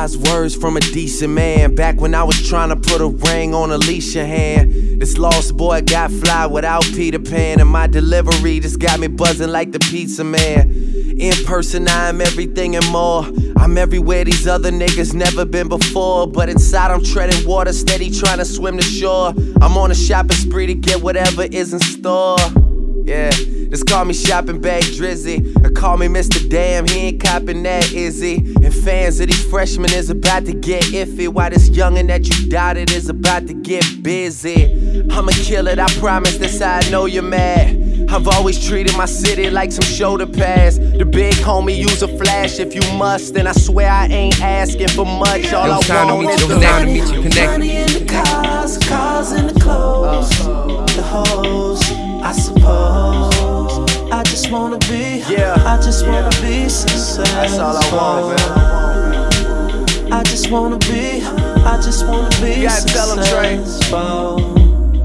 Wise words from a decent man. Back when I was trying to put a ring on Alicia hand. This lost boy got fly without Peter Pan. And my delivery just got me buzzing like the pizza man. In person I am everything and more. I'm everywhere these other niggas never been before. But inside I'm treading water, steady trying to swim to shore. I'm on a shopping spree to get whatever is in store. Yeah, just call me shopping bag Drizzy, or call me Mr. Damn, he ain't copping that, is he? And fans of these freshmen is about to get iffy, while this youngin' that you doubted is about to get busy. I'ma kill it, I promise, this how I know you're mad. I've always treated my city like some shoulder pads. The big homie use a flash if you must, and I swear I ain't asking for much. All I want is the money. Money in the cars in the clothes, the hoes, I suppose. I just wanna be, I just wanna be successful. That's all I want, man. I just wanna be, I just wanna be you gotta tell 'em, Trey. successful.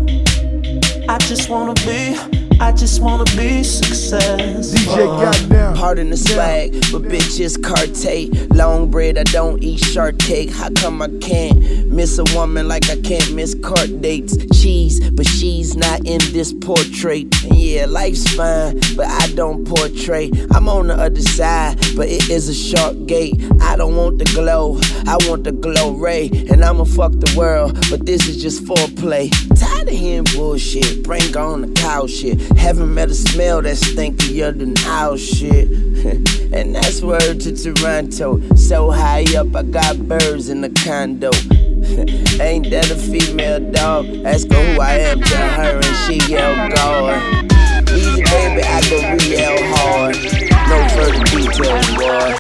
I just wanna be successful. DJ Goddamn. Pardon the swag, but bitches Cartier. Long bread, I don't eat shark cake. How come I can't miss a woman like I can't miss court dates? Cheese, but she's not in this portrait. And yeah, life's fine, but I don't portray. I'm on the other side, but it is a short gate. I don't want the glow, I want the glow ray. And I'ma fuck the world, but this is just foreplay. Tired of hearing bullshit, bring on the cow shit. Haven't met a smell that's stinkier than our shit. And that's word to Toronto. So high up, I got birds in the condo. Ain't that a female dog? Ask her who I am to her and she yell God. Easy baby, I go real hard. No further details, boy.